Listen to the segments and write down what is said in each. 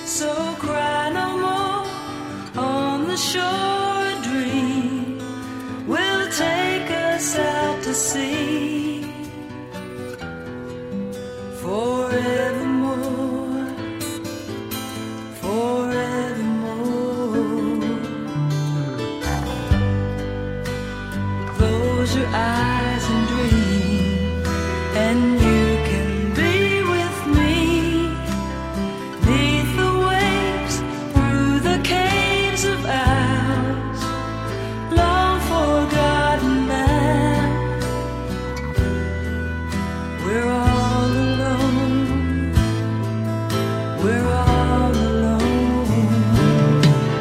So cry no more on the shore. A dream will take us out to sea forevermore, forevermore. Close your eyes and dream, and you can be with me. Neath the waves, through the caves of ours, long forgotten now. We're all alone. We're all alone.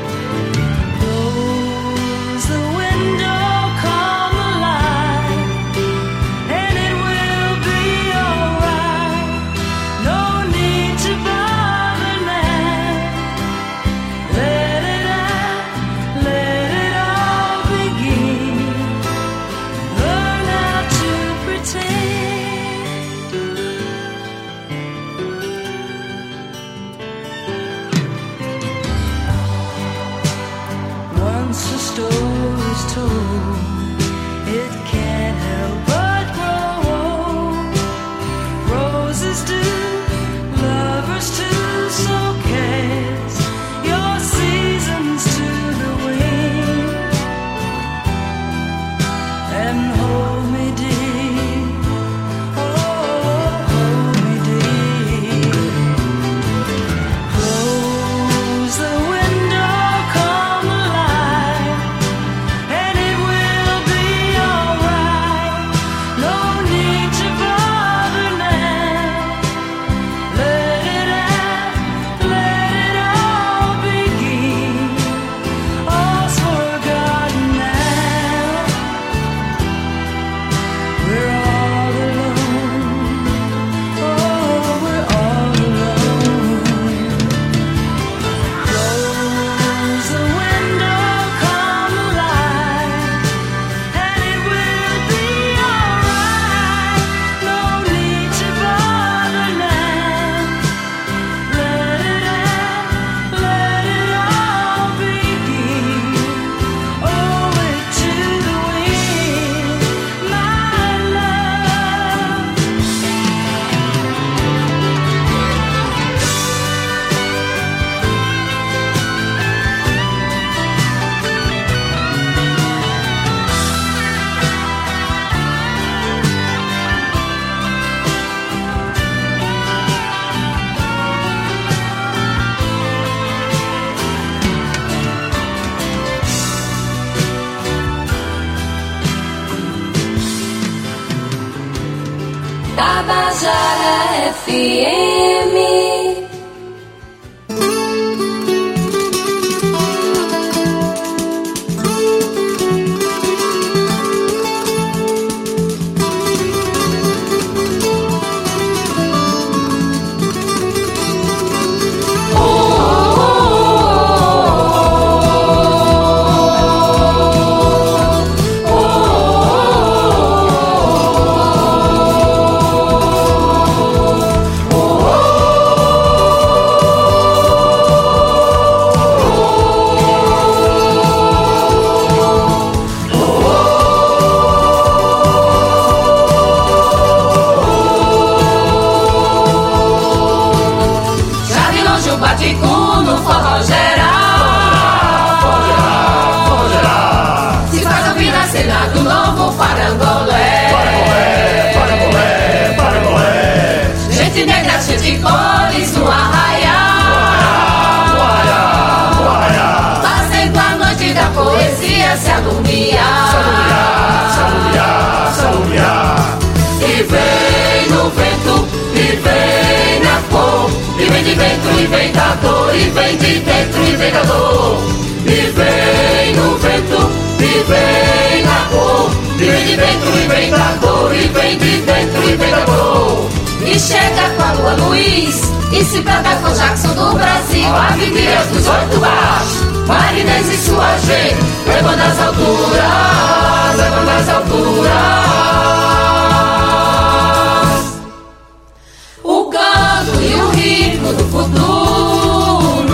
Close the window, come alive, and it will be alright. No need to bother now. Let it out, let it all begin. Learn how to pretend. Once a story's told, it can't help but grow. Roses do, lovers too, so cast your seasons to the wind and hold me dear. Oh, hold me dear. Close the window, come alive, and it will be alright. No need to bother now. Let it out, let it all begin. All's forgotten now. We're all alone. Oh, we're all alone. Close the window, come alive, and it will be alright. No need to bother now. Let it out, let it all begin. Owe it to the wind, my love. Tabajara FM. Já de longe o baticum no forró geral. Se faz ouvir na cena do novo parangolé. Gente negra, cheia de cores no arraial. Fazendo a noite da poesia se alumiar. E vem no vento, e vem na cor, e vem de dentro e vem da dor, e vem de dentro e vem da dor. E vem no vento, e vem na cor, e vem de dentro e vem da dor, e vem de dentro e vem da dor. E chega com a Lua Luiz, e se planta com Jackson do Brasil, Avenidas dos Oito Baixos, Marinês e sua gente, levando as alturas, levando as alturas. O canto e o ritmo do futuro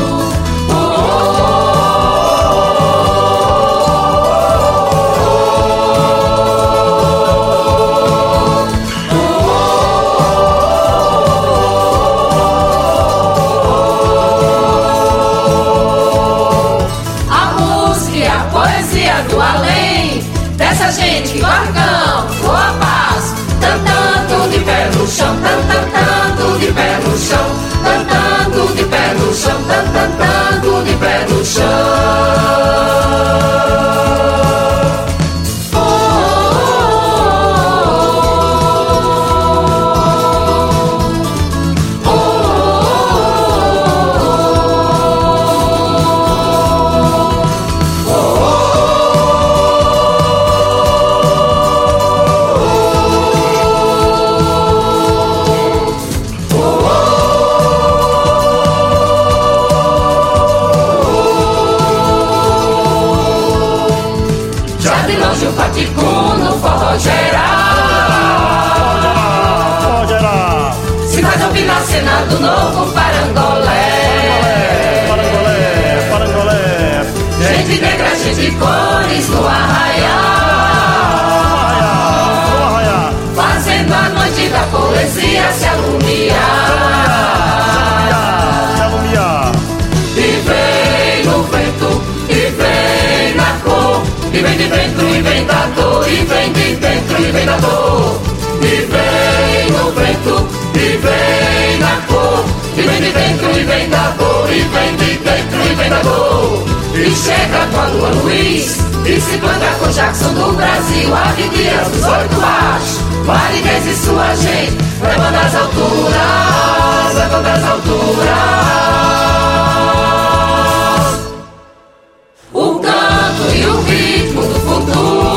parangolé, parangolé, parangolé. Gente negra, gente de cores no arraial, fazendo a noite da poesia se alumiar. E vem no vento, e vem na cor, e vem de dentro e vem da dor, e vem de dentro e vem da dor. E vem no vento, e vem na cor, e vem de dentro e vem da dor, e vem de dentro e vem da dor. E chega com a lua Luiz, e se planta com Jackson do Brasil, Ave Dias dos 8 machos, Marinês e sua gente, levando as alturas, levando as alturas. O canto e o ritmo do futuro.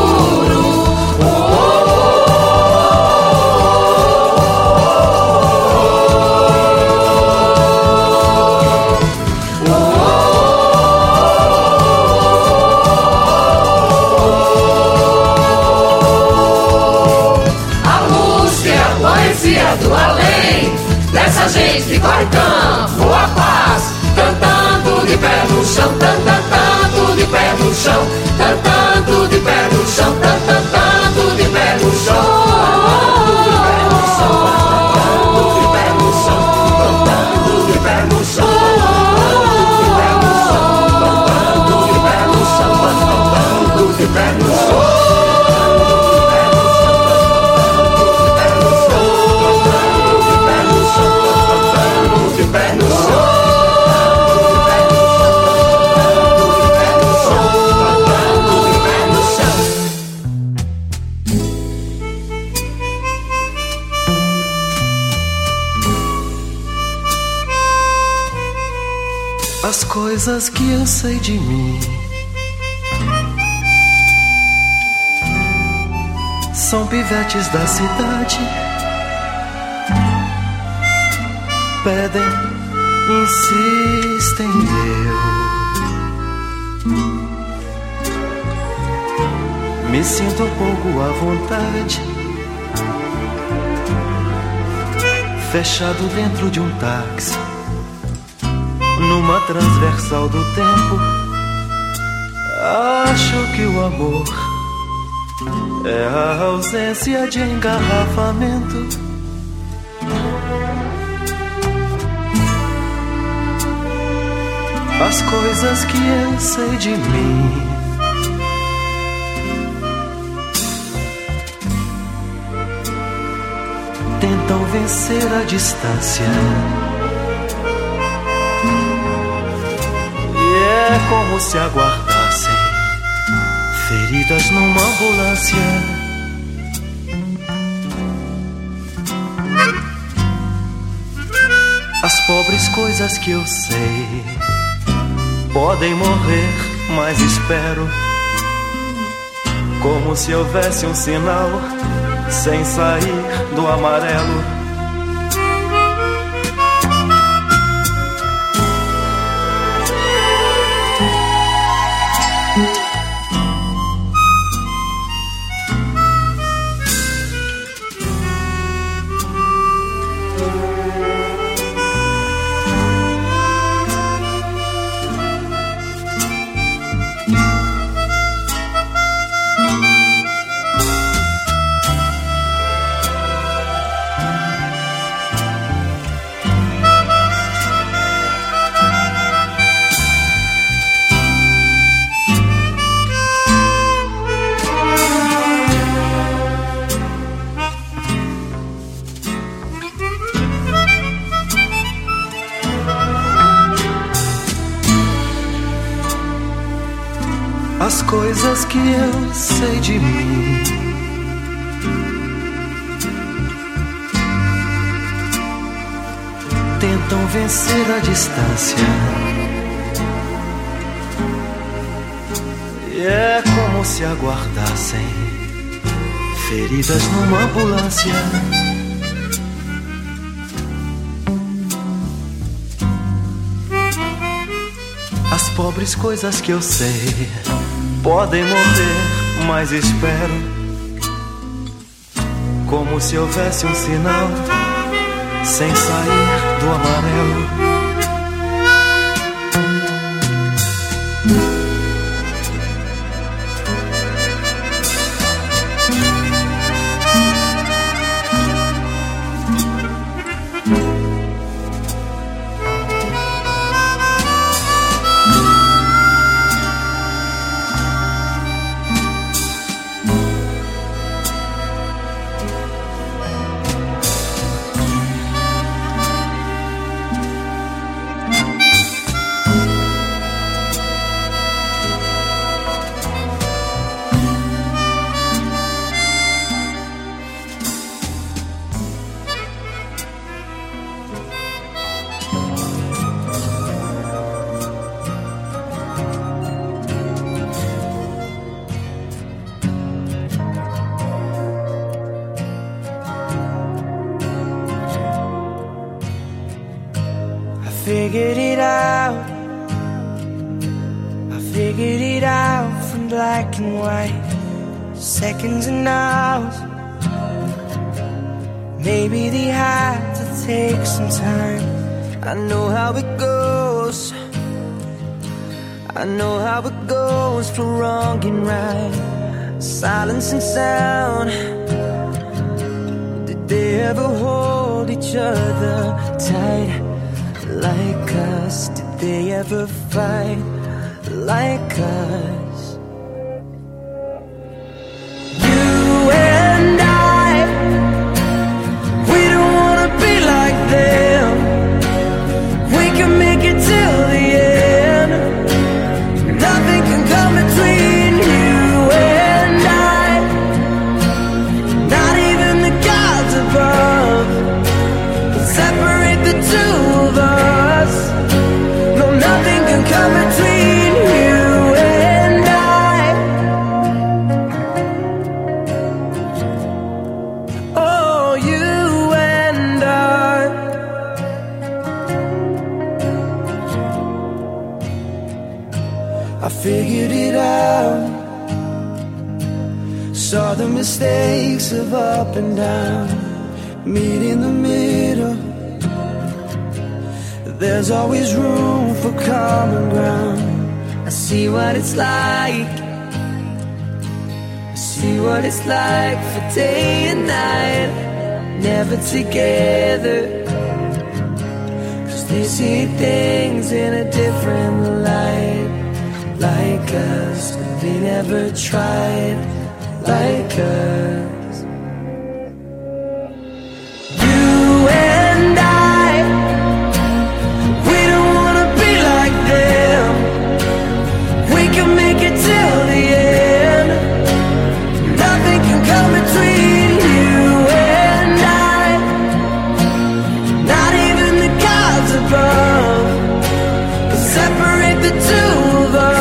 Do além, dessa gente que corre campo, a paz, cantando de pé no chão, cantando de pé no chão, cantando de pé no chão, cantando de pé no chão, cantando de pé no chão, cantando de pé no chão, cantando de pé no chão, cantando de pé no chão. As coisas que eu sei de mim são pivetes da cidade, pedem, insistem, eu me sinto pouco à vontade, fechado dentro de um táxi, numa transversal do tempo. Acho que o amor é a ausência de engarrafamento. As coisas que eu sei de mim tentam vencer a distância. É como se aguardassem feridas numa ambulância. As pobres coisas que eu sei podem morrer, mas espero, como se houvesse um sinal sem sair do amarelo. As coisas que eu sei de mim tentam vencer a distância. E é como se aguardassem feridas numa ambulância. As pobres coisas que eu sei podem morrer, mas espero, como se houvesse um sinal sem sair do amarelo. Figured it out. I figured it out from black and white, seconds and hours. Maybe they had to take some time. I know how it goes. I know how it goes for wrong and right. Silence and sound. Did they ever hold each other tight? Like us, did they ever fight like us? You and I, we don't wanna be like them. We can make it till the end. Nothing can come between you and I. Not even the gods above can separate the two of us. Nothing can come between you and I. Oh, you and I. I figured it out. Saw the mistakes of up and down. Meet in the middle. There's always room for common ground. I see what it's like. I see what it's like for day and night, never together. 'Cause they see things in a different light. Like us, but they never tried like us. You and I, we don't wanna be like them. We can make it till the end. Nothing can come between you and I. Not even the gods above can separate the two of us.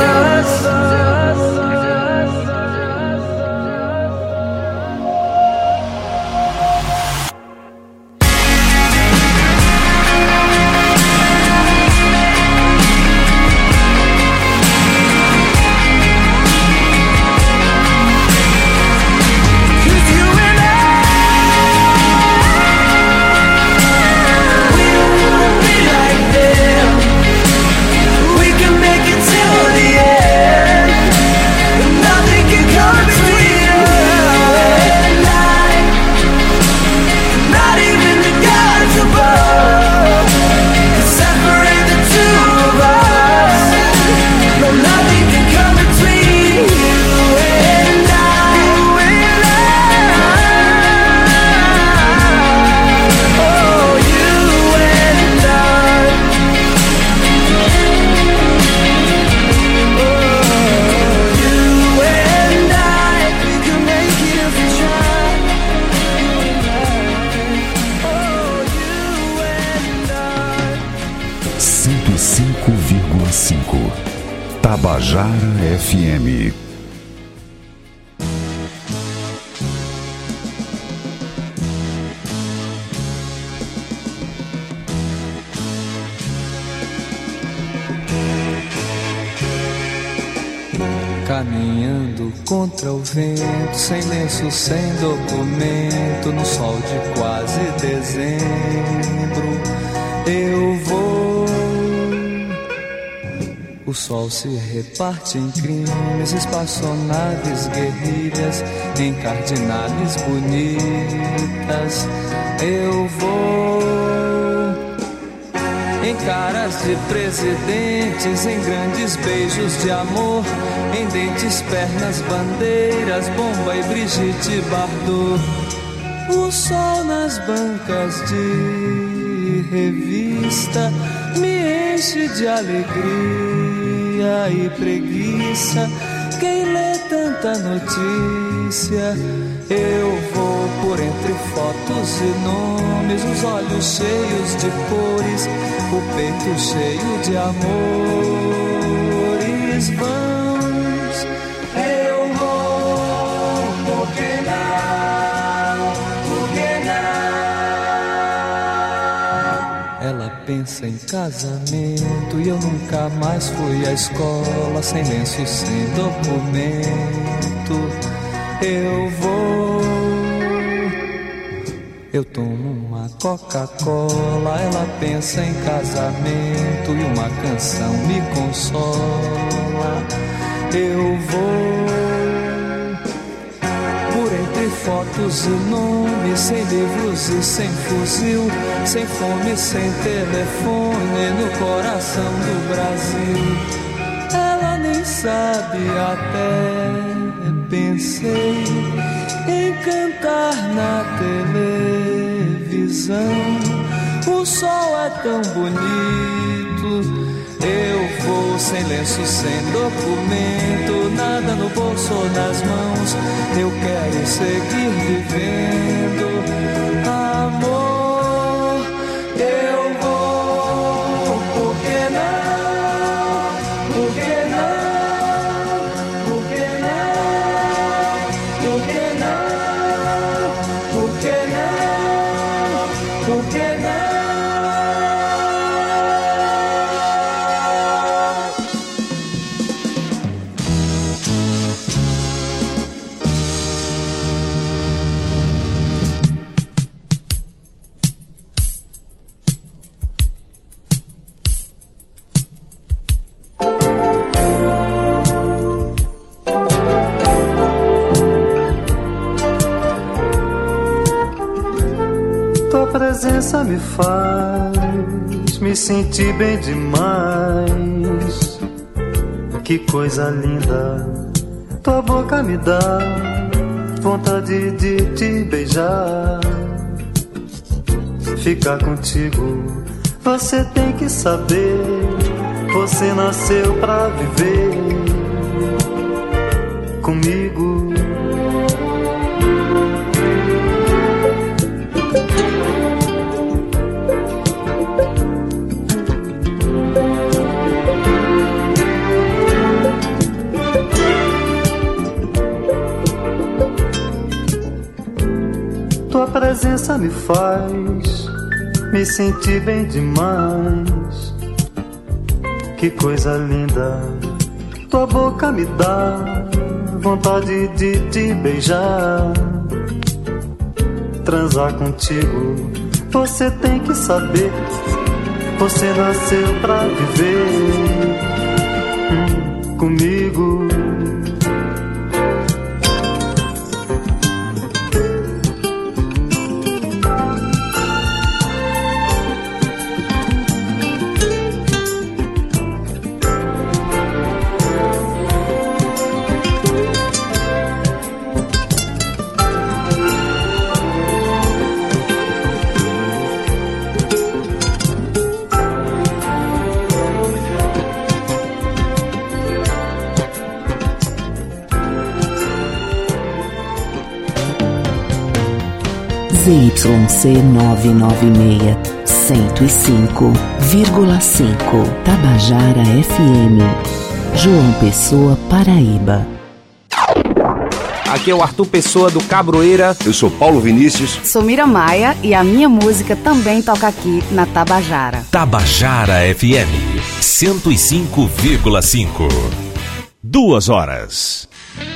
Tabajara FM. caminhando contra o vento, sem lenço, sem documento, no sol de quase dezembro. Eu vou. O sol se reparte em crimes, espaçonaves, guerrilhas, em cardinales bonitas. Eu vou. Em caras de presidentes, em grandes beijos de amor, em dentes, pernas, bandeiras, Bomba e Brigitte Bardot. O sol nas bancas de revista me enche de alegria e preguiça. Quem lê tanta notícia? Eu vou por entre fotos e nomes, os olhos cheios de cores, o peito cheio de amores vãos. Eu vou, por que não, por que não? Ela pensa em casamento e eu nunca mais fui à escola, sem lenço, sem documento. Eu vou, eu tomo uma Coca-Cola, ela pensa em casamento e uma canção me consola. Eu vou, por entre fotos e nomes, sem livros e sem fuzil, sem fome, sem telefone, no coração do Brasil. Ela nem sabe até. Pensei em cantar na televisão. O sol é tão bonito. Eu vou sem lenço, sem documento, nada no bolso ou nas mãos. Eu quero seguir vivendo. Amor, eu vou. Por que não? Por que não? Tua presença me faz me sentir bem demais. Que coisa linda, tua boca me dá vontade de te beijar. Ficar contigo, você tem que saber, você nasceu pra viver comigo. Tua presença me faz me sentir bem demais. Que coisa linda, tua boca me dá vontade de te beijar. Transar contigo, você tem que saber, você nasceu pra viver comigo. ZYC 996, 105,5, Tabajara FM, João Pessoa, Paraíba. Aqui é o Arthur Pessoa do Cabroeira. Eu sou Paulo Vinícius. Sou Mira Maia e a minha música também toca aqui na Tabajara. Tabajara FM 105,5. 2 horas.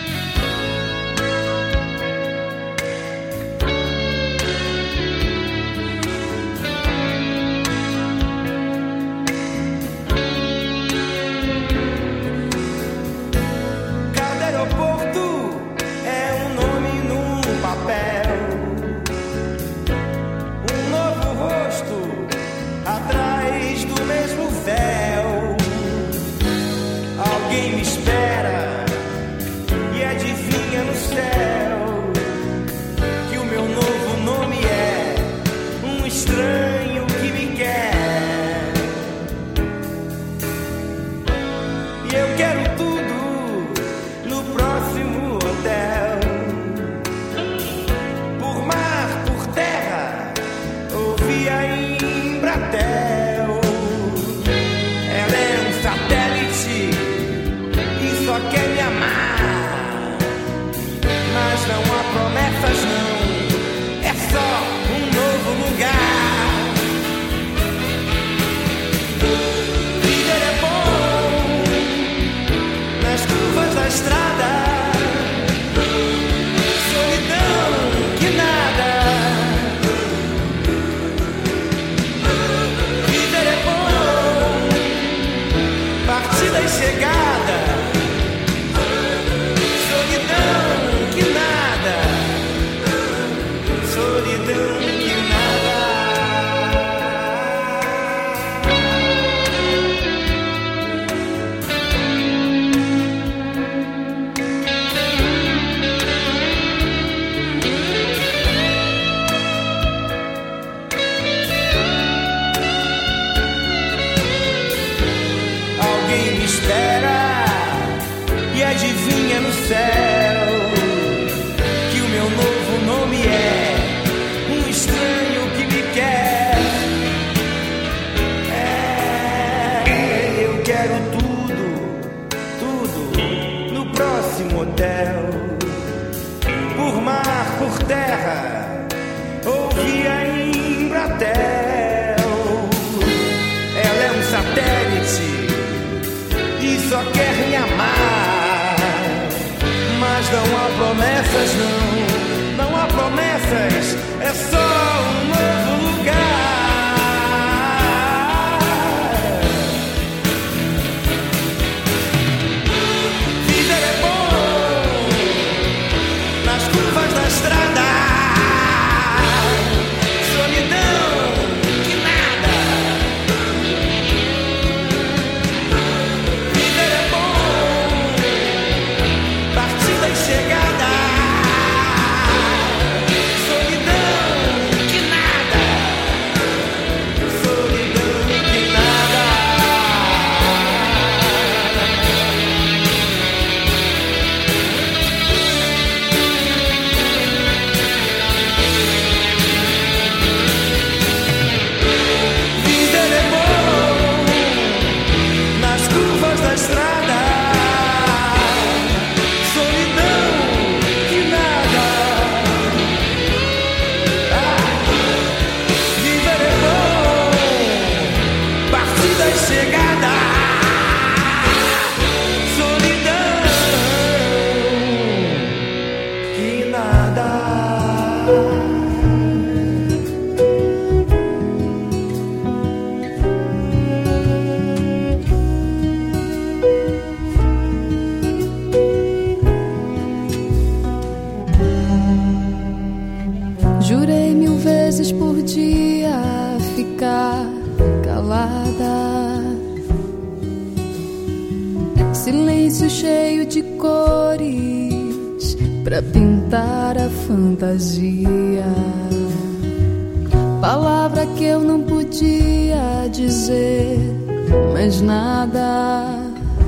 Jurei 1000 vezes por dia ficar calada. Silêncio cheio de cores pra pintar a fantasia. Palavra que eu não podia dizer, mas nada.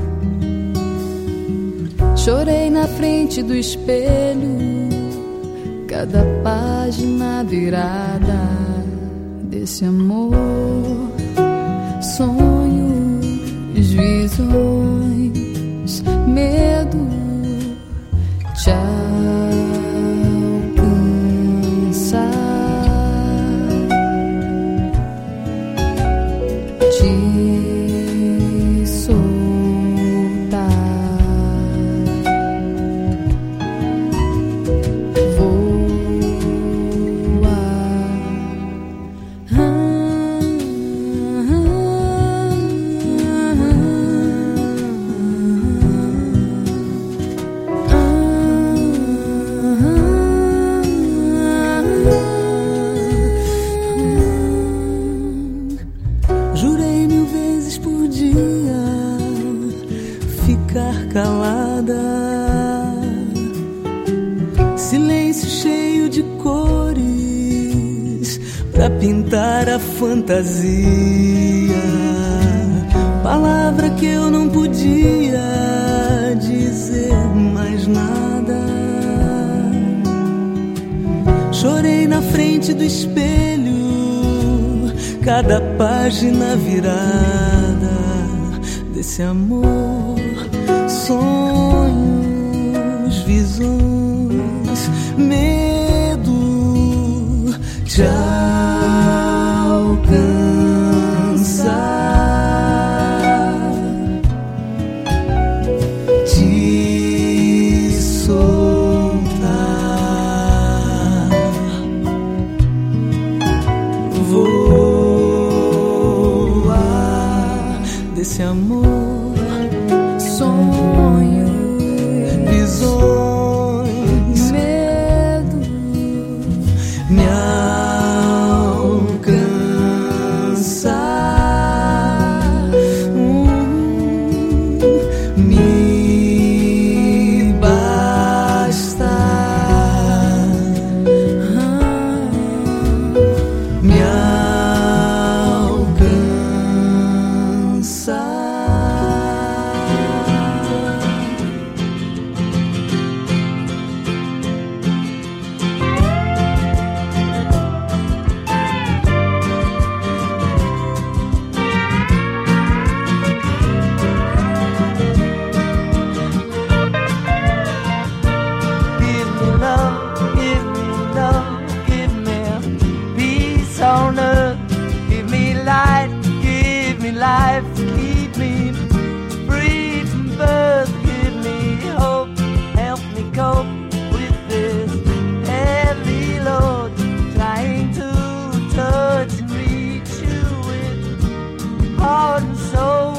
Chorei na frente do espelho, cada página virada desse amor. Sonhos, visões, medo te alcançar, te soltar. ficar calada. Silêncio cheio de cores pra pintar a fantasia. Palavra que eu não podia dizer mais nada. Chorei na frente do espelho, cada página virada desse amor. Sonhos, visões, medo de alcançar, de soltar. Voar desse amor. Sonhos, visões, medo me alcançar, me basta, me alcançar. Life, keep me free from birth, give me hope, help me cope with this heavy load, trying to touch and reach you with heart and soul.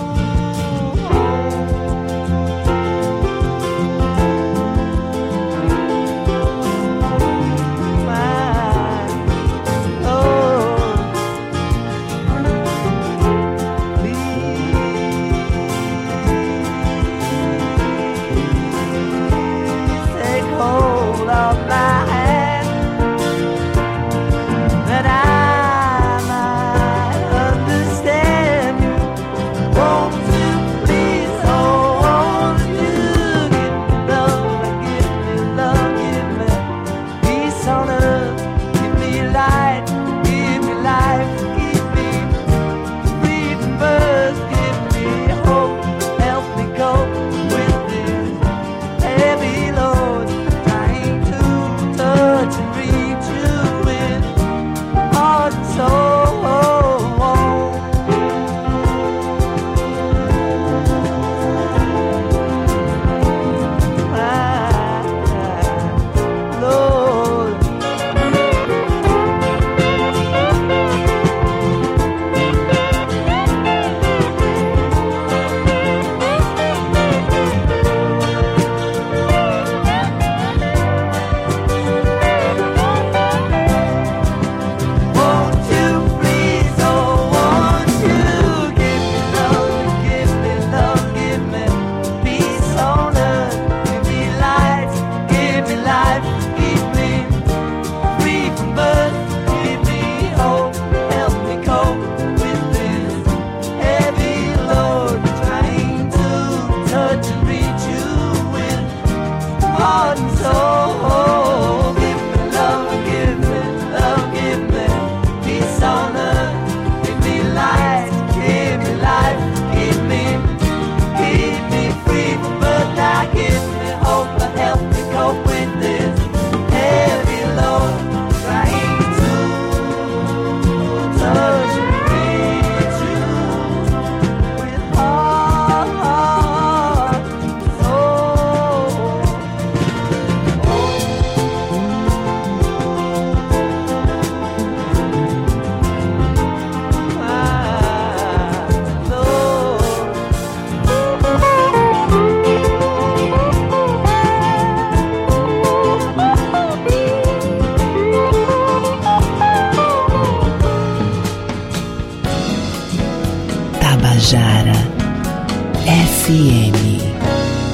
Tabajara FM.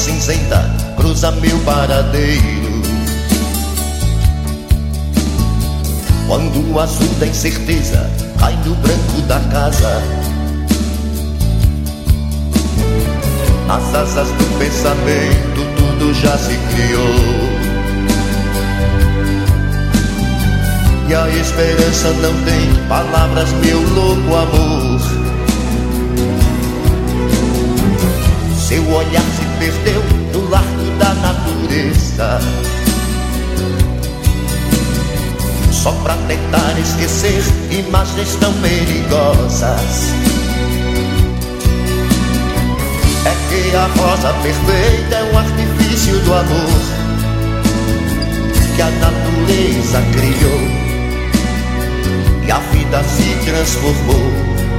cinzenta cruza meu paradeiro. Quando o azul da incerteza cai no branco da casa, nas asas do pensamento tudo já se criou. E a esperança não tem palavras, meu louco amor. Seu olhar se perdeu no largo da natureza, só pra tentar esquecer imagens tão perigosas. É que a rosa perfeita é um artifício do amor que a natureza criou, e a vida se transformou.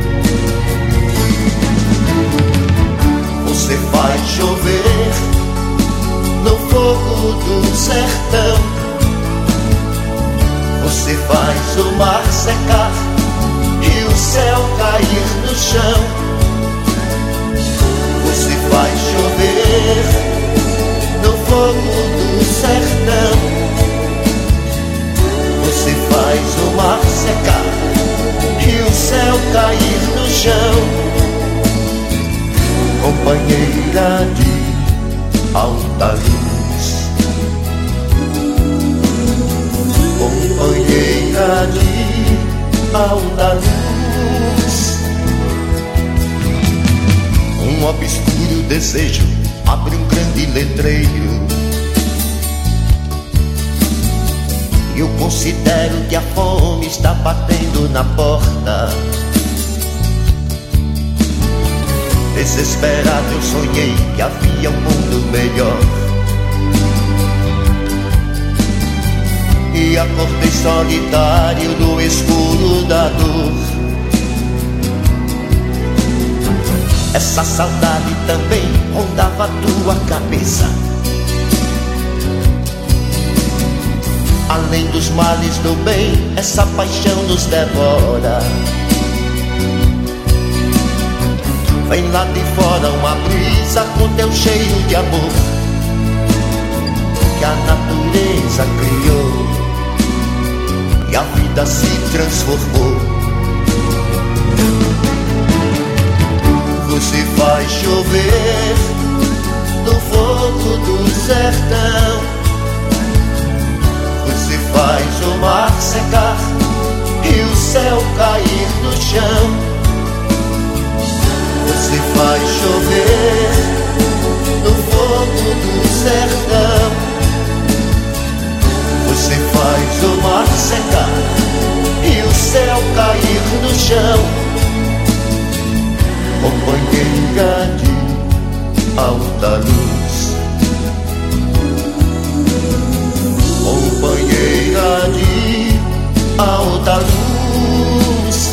Você faz chover no fogo do sertão, você faz o mar secar e o céu cair no chão. Você faz chover no fogo do sertão, você faz o mar secar e o céu cair no chão. Companheira de alta luz, companheira de alta luz. Um obscuro desejo abre um grande letreiro, eu considero que a fome está batendo na porta. Desesperado eu sonhei que havia um mundo melhor, e acordei solitário no escuro da dor. Essa saudade também rondava a tua cabeça. Além dos males do bem, essa paixão nos devora. Vem lá de fora uma brisa com teu cheiro de amor que a natureza criou, e a vida se transformou. Você faz chover no fogo do sertão, você faz o mar secar e o céu cair no chão. Você faz chover no fogo do sertão, você faz o mar secar e o céu cair no chão. Companheira de alta luz, companheira de alta luz.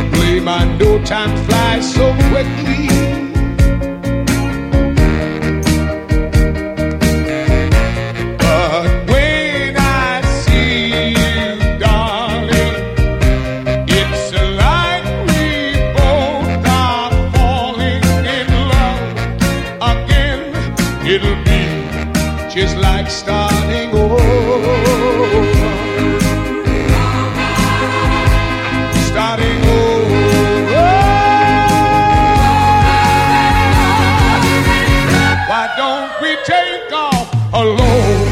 to blame, I know time flies so quickly. But when I see you, darling, it's like we both are falling in love again. It'll be just like starting over. Starting over. Why don't we take off alone?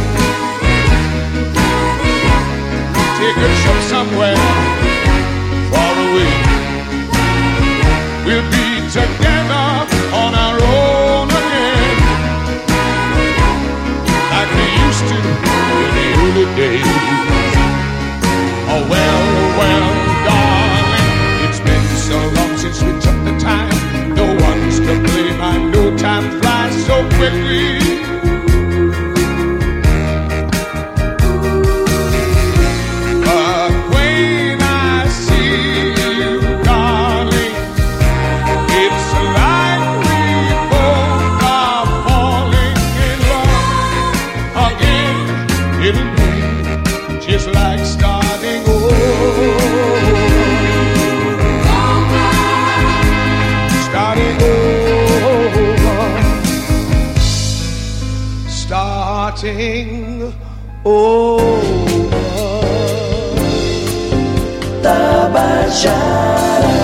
Take a trip somewhere far away. We'll be together on our own again, like we used to in the early days. Oh well, well, darling, it's been so long since we took the time. No one's to blame, I know time flies so quickly. But when I see you, darling, it's like we both are falling in love again. It'll be just like starting over. Starting over. Starting over. Tabajara.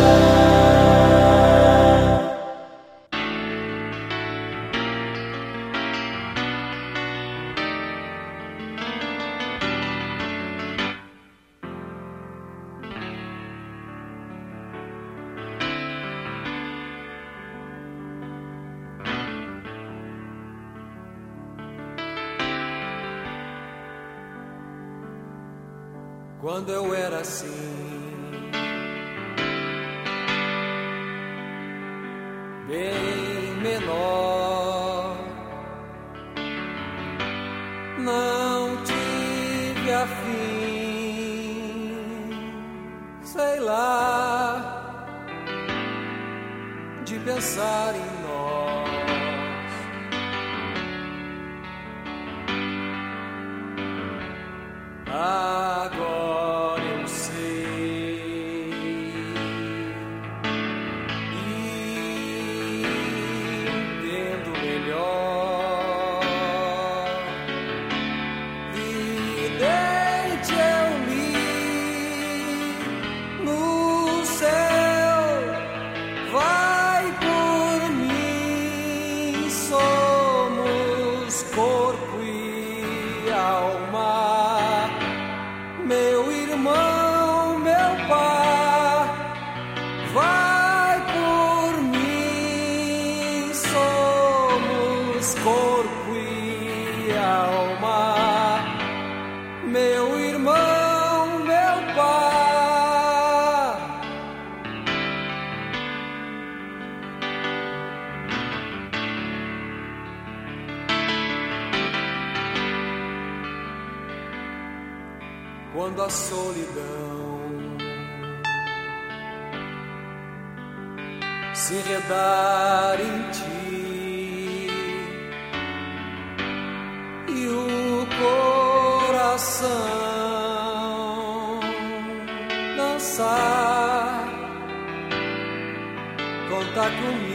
Quando eu era assim, bem menor, não tive afim, sei lá, de pensar em nós. Agora eu sei e entendo melhor. Vidente eu li no céu, vai por mim, somos corpo e alma. Meu irmão, meu pai, vai por mim, somos corpo e alma. Meu irmão, meu pai. Quando a solidão se enredar em ti e o coração dançar, conta comigo.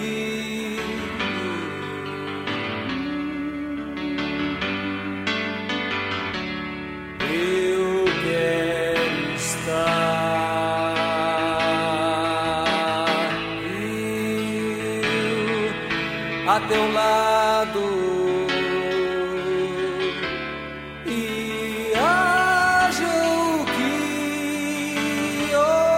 A teu lado e haja o que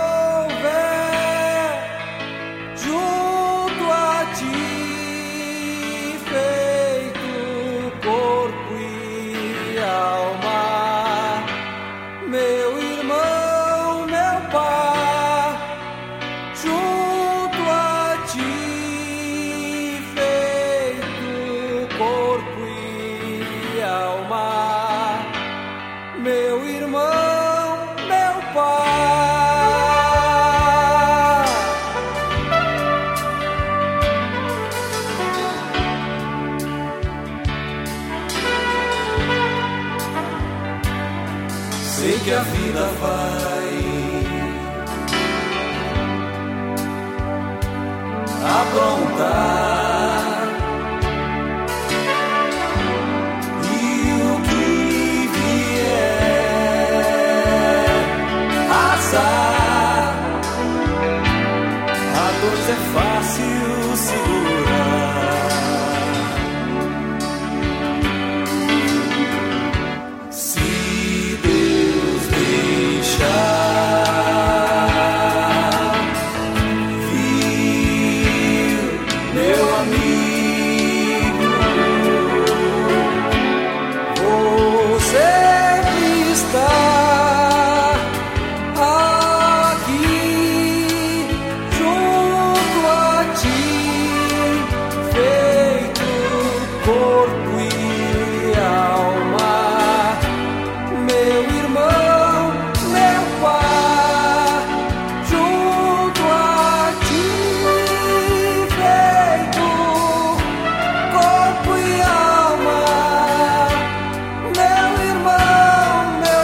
houver junto a ti, feito corpo e alma, meu irmão, meu pai, junto a ti. vai aprontar, e o que vier, azar. A 12 é fácil segurar. Se Deus deixar, viu, meu amigo, você está aqui junto a ti, feito corpo e alma, meu irmão, meu pai, junto a ti, feito corpo e alma, meu irmão, meu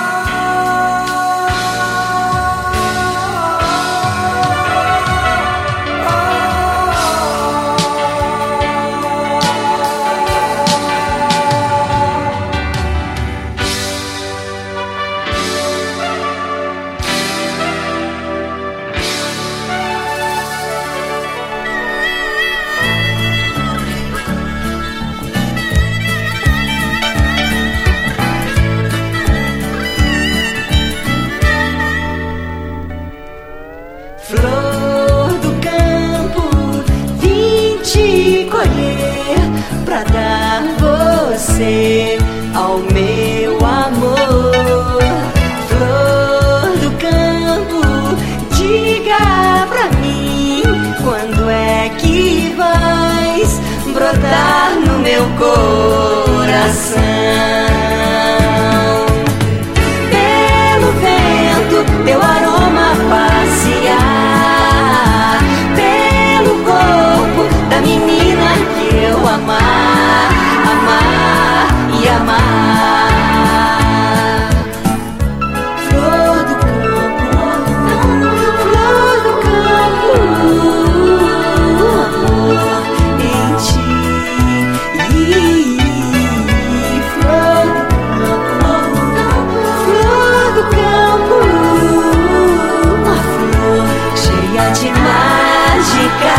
Flor do campo, vim te colher pra dar você ao meu amor. Flor do campo, diga pra mim quando é que vais brotar no meu coração. Pelo vento, teu aroma passear, pelo corpo da menina que eu amar, amar e amar. Flor do campo, flor do campo, amor em ti. Flor do campo, uma flor cheia de mágica.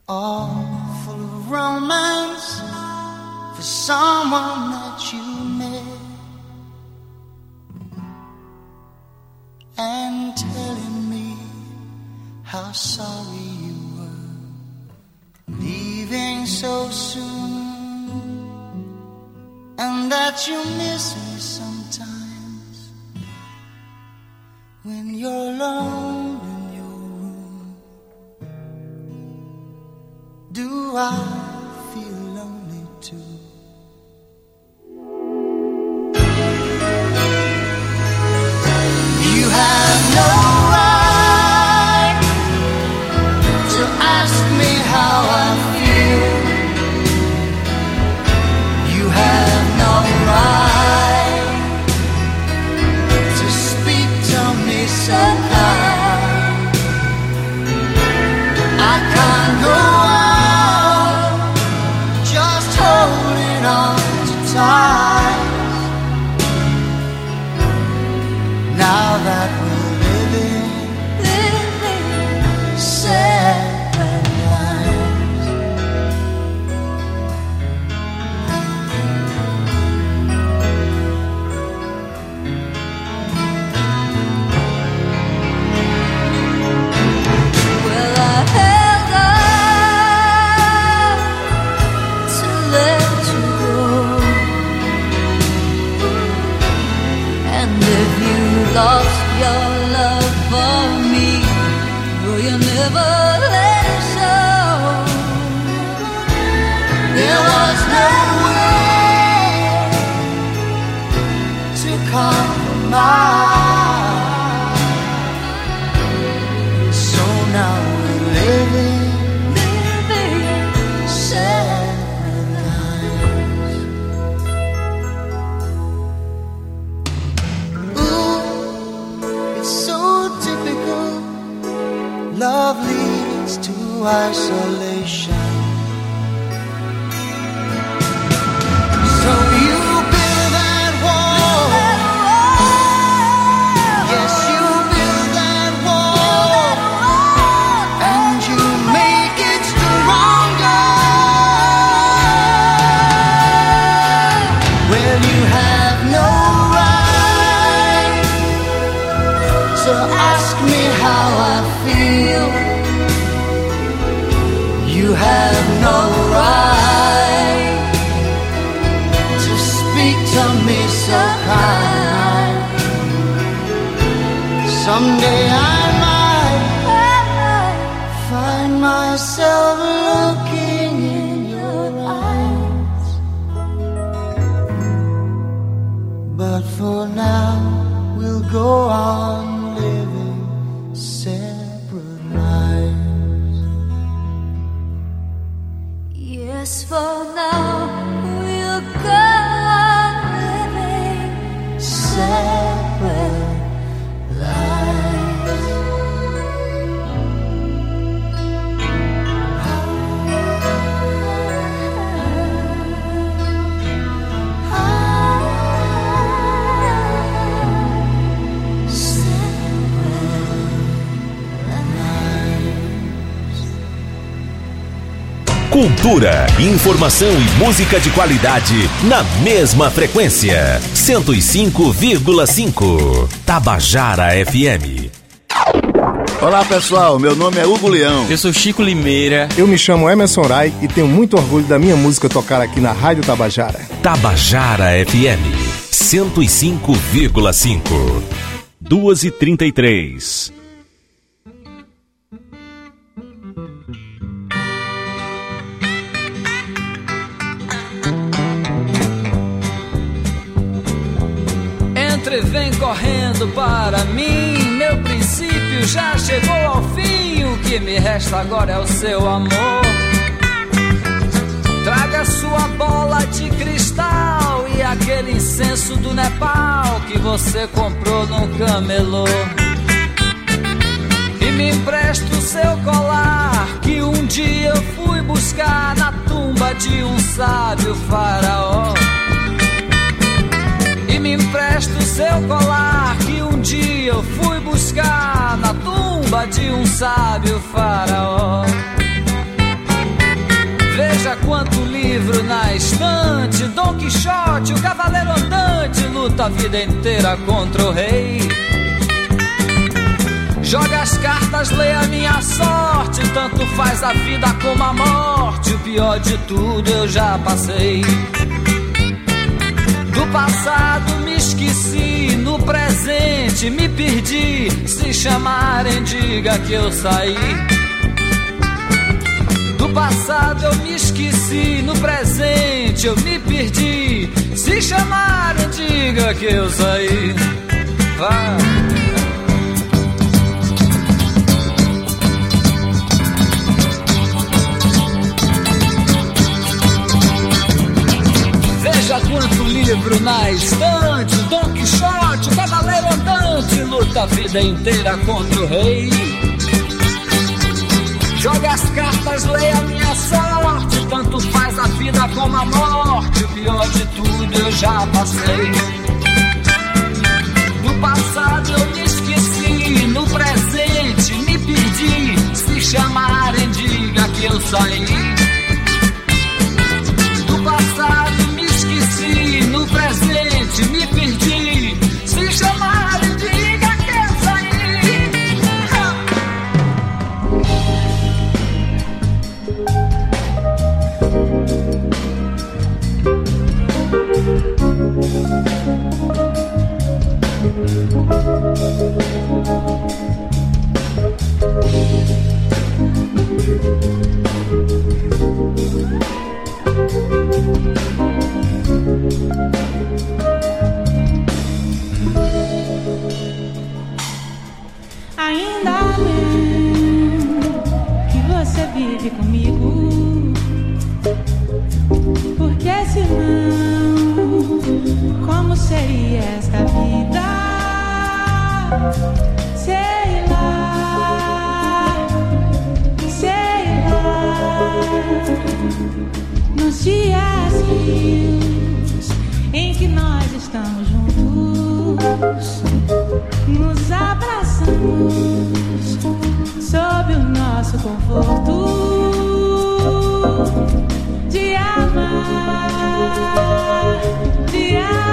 all full of romance for someone that you met, and telling me how sorry you were leaving so soon, and that you miss me sometimes when you're alone in your room. Do I feel lonely too? You have no right to ask me how I feel. You have no right to speak to me so kind. I can't go on just holding on to tight. Now that we're living separate lives. Well, I held on to let you go, and if you lost your love for me, will you never let it show? There was no way to compromise. So now we're living separate lives. Ooh, it's so typical. Love leads to isolation. So you build that wall. Yes, you build that wall, and you make it stronger. Well, you have no right to ask me how I feel. You have no right to speak to me so kind. Someday I might find myself looking in your eyes, but for now we'll go on living separate lives. Yes, for now we'll go on living separate lives. Cultura, informação e música de qualidade na mesma frequência. 105,5 Tabajara FM. Olá pessoal, meu nome é Hugo Leão. Eu sou Chico Limeira. Eu me chamo Emerson Rai e tenho muito orgulho da minha música tocar aqui na Rádio Tabajara. Tabajara FM 105,5. 2h33. Entre vem correndo para mim, meu princípio já chegou ao fim. O que me resta agora é o seu amor. Traga sua bola de cristal e aquele incenso do Nepal que você comprou num camelô. E me empresta o seu colar que um dia eu fui buscar na tumba de um sábio faraó. E me empresta o seu colar que um dia eu fui buscar na tumba de um sábio faraó. livro na estante, Dom Quixote, o cavaleiro andante, luta a vida inteira contra o rei. Joga as cartas, lê a minha sorte, tanto faz a vida como a morte. O pior de tudo eu já passei. Do passado me esqueci, no presente me perdi. Se chamarem, diga que eu saí. Do passado eu me esqueci, no presente eu me perdi. Se chamarem, diga que eu saí. Vai. Veja quanto livro na estante, Dom Quixote, o cavaleiro andante, luta a vida inteira contra o rei. Joga as cartas, leia a minha sorte, tanto faz a vida como a morte. O pior de tudo eu já passei. No passado eu me esqueci, no presente me perdi. Se chamarem, diga que eu saí. No passado me esqueci, no presente me perdi. Se chamarem, diga que eu saí. Ainda bem que você vive comigo, porque senão como seria esta vida? Sei lá, nos dias frios em que nós estamos juntos, nos abraçamos sob o nosso conforto de amar, de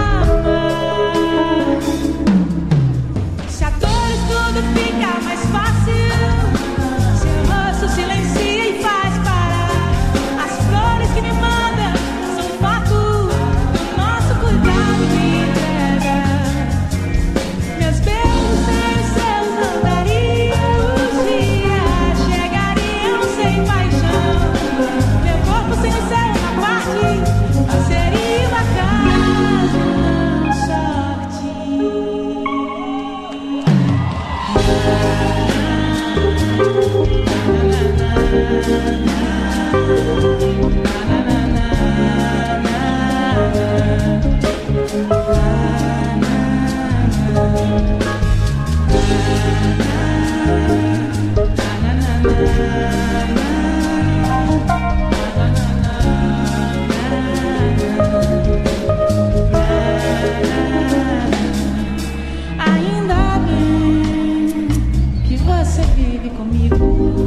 amar. Se a dores tudo fica mais fácil, seu rosto silencia e faz parar. As flores que me mandam são fato do nosso cuidado que entrega. Meus beijos sem os seus andariam, os dias chegariam sem paixão. Meu corpo sem o céu na parte seria uma casa, sorte. Ainda bem que você vive comigo,